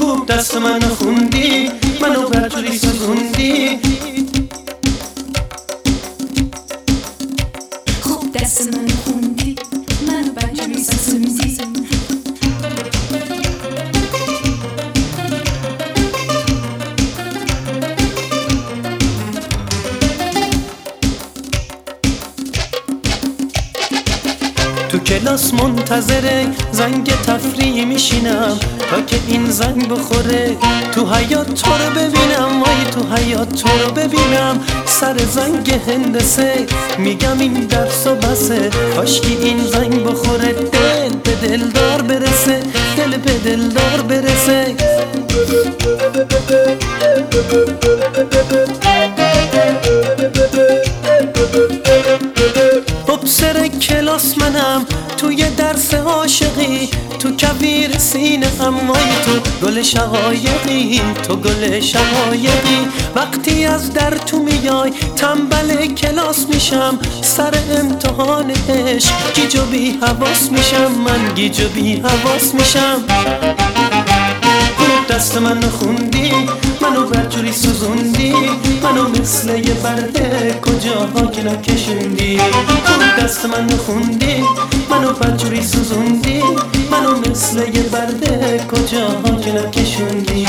خوب دست منو خوندی، منو برجوری سوزوندی. خوب دست منو خوندی، منو برجوری سوزوندی. تو کلاس منتظر زنگ تفریح میشینم تا که این زنگ بخوره. تو حیاط تو رو ببینم، وای تو حیاط تو رو ببینم. سر زنگ هندسه میگم این درس و بسه، کاشکی این زنگ بخوره. دل به دلدار برسه، دل به دلدار برسه. سر کلاس منم توی درس عاشقی، تو کویر سینه هم، وای تو گل شقایقی، تو گل شقایقی. وقتی از در تو میای تنبل کلاس میشم، سر امتحان عشق گیج و بی حواس میشم، من گیج و بی حواس میشم. خوب دست منو خوندی، منو برجوری سوزوندی. منو مثل یه برده کجاها که نکشوندی. خوب دست منو خوندی، منو برجوری سوزوندی. منو مثل یه برده کجاها که نکشوندی.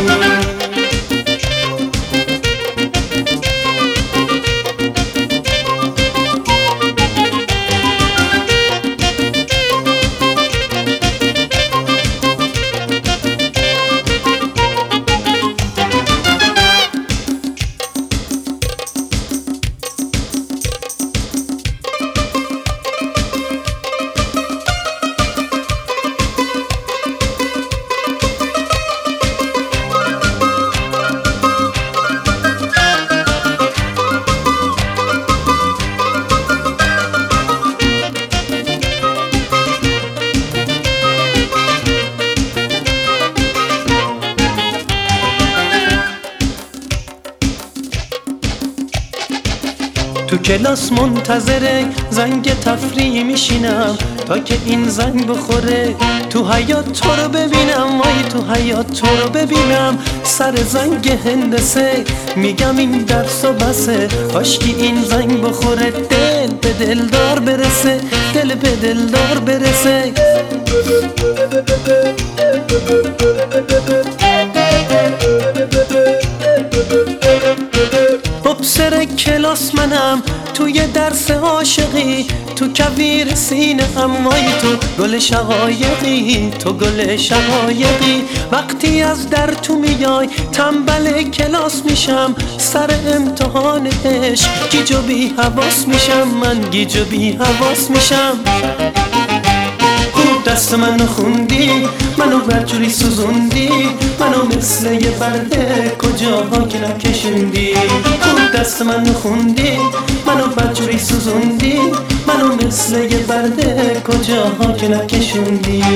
تو کلاس منتظر زنگ تفریح میشینم تا که این زنگ بخوره. تو حیاط تو رو ببینم، وای تو حیاط تو رو ببینم. سر زنگ هندسه میگم این درس و بسه، کاشکی این زنگ بخوره. دل به دلدار برسه، دل به دلدار برسه. سر کلاس منم توی درس عاشقی، تو کویر سینه هم، وای تو گل شقایقی، تو گل شقایقی. وقتی از در تو میای تنبل کلاس میشم، سر امتحان عشق گیج و بی حواس میشم، من گیج و بی حواس میشم. خوب دست منو خوندی، منو برجوری سوزوندی. منو مثل یه برده کجاها که نکشوندی. خوب دست منو خوندی، منو برجوری سوزوندی. منو مثل یه برده کجاها که نکشوندی.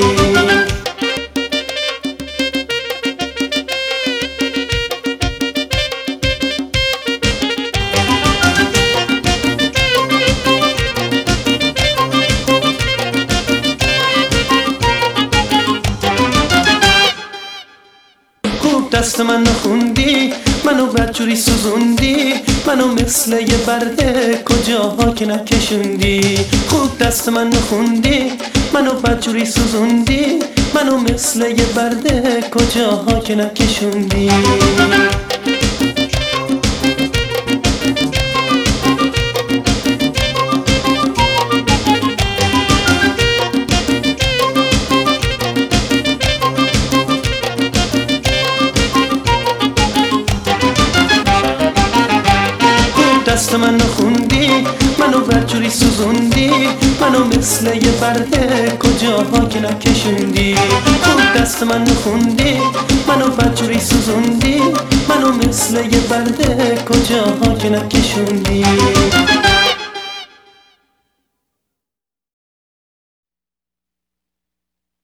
دست منو خوندی، منو برجوری سوزوندی. منو مثل یه برده کجاها که نکشوندی. خوب دست منو خوندی، منو برجوری سوزوندی. منو مثل یه برده کجاها که نکشوندی. دست منو خوندی، منو برجوری سوزوندی. منو مثل یه برده کجاها که نکشوندی. خوب دست منو خوندی، منو برجوری سوزوندی. منو مثل یه برده کجاها که نکشوندی.